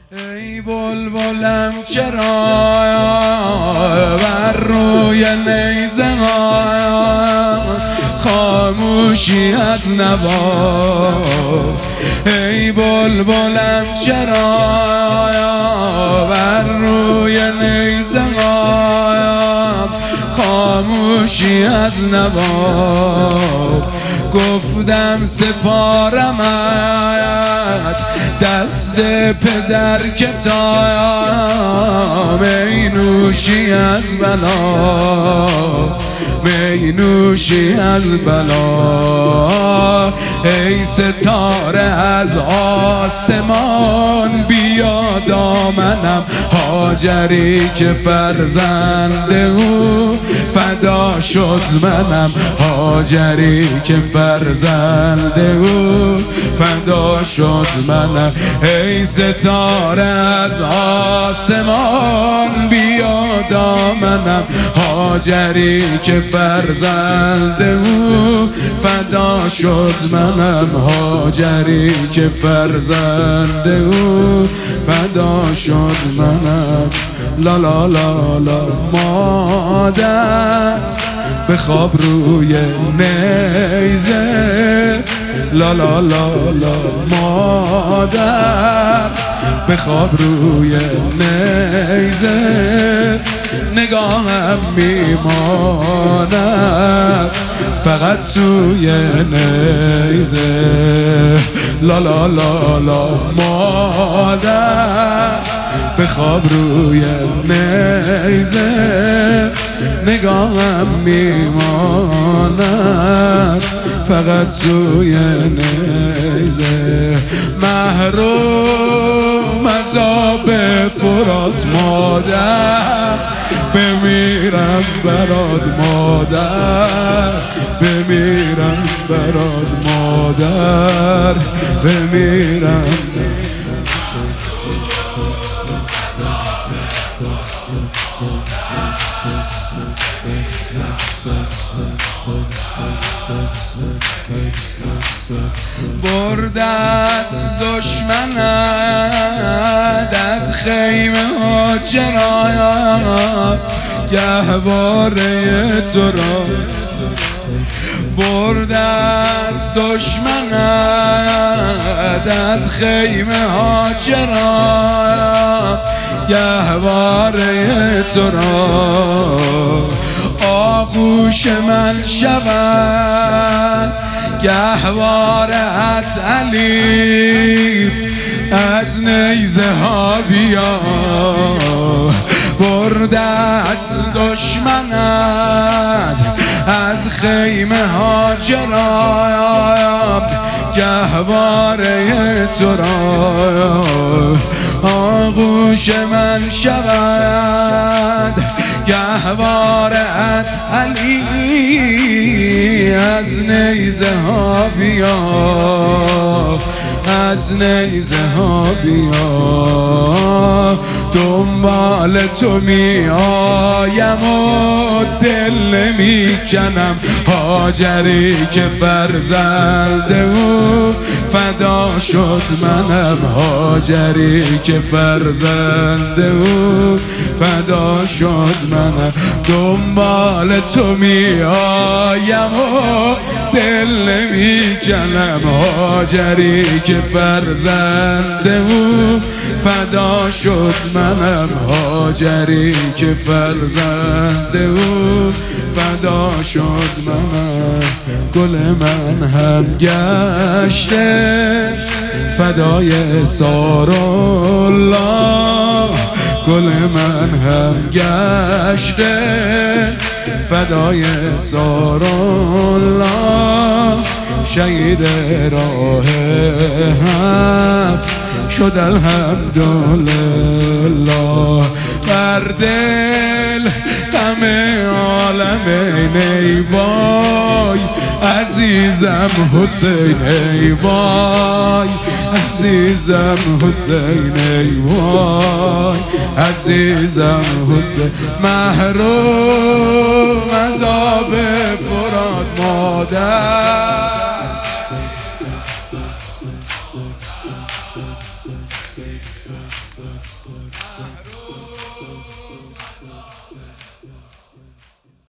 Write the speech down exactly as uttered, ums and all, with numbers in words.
ای بلبلم چرا بر روی نیزه ها خاموشی از نوا؟ ای بلبلم چرا بر روی نیزه ها خاموشی از نوا؟ گفتم سپارمت دست پدر کتاب، می نوشی از بلا، می نوشی از بلا. ای ستاره از آسمان بیا دامنم، هاجری که فرزند او فدا شد منم، هاجری که فرزند او فدا شد منم. ای ستاره از آسمان بیا دامنم، هاجری که فرزند او فدا شد منم، هاجری که فرزند او فدا شد منم. لا لا لا لا مادر بخواب روی نیزه، لا لا لا لا مادر بخواب روی نیزه. نگاهم میماند فقط سوی نیزه، لا لا لا لا مادر بخواب روی نیزه. نگاهم میماند فقط سوی نیزه. محروم از آب فرات مادر، بمیرم برات مادر، بمیرم برات مادر، بمیرم. برده از دشمنت از خیمه ها چرا گهواره تو را؟ برده از دشمنت از خیمه ها چرا گهواره تو را؟ آغوش من شود گهوارت علی، از نیزه ها بیا. برده از دشمنت از خیمه ها چرا گهواره تو را؟ آغوش من شود گهوارت علی، از نیزه ها بیا، از نیزه ها بیا. دنبال تو می آیم و دل می کنم، هاجری که فرزند او فدا شد منم، هاجری که فرزند او فدا شد منم. دنبال تو می آیم و دل می کنم، هاجری که فرزند او فدا شد منم، هاجری که فرزند او فدا شد منم. گل من هم گشته فدای سارالله، گل من هم گشته فدای سارالله. شهید راه حق شد الحمدلله. بر دل غم عالم ای وای، عزیزم حسین ای وای، عزیزم حسین ای وای، عزیزم حسین. محروم از آب فرات مادر، محروم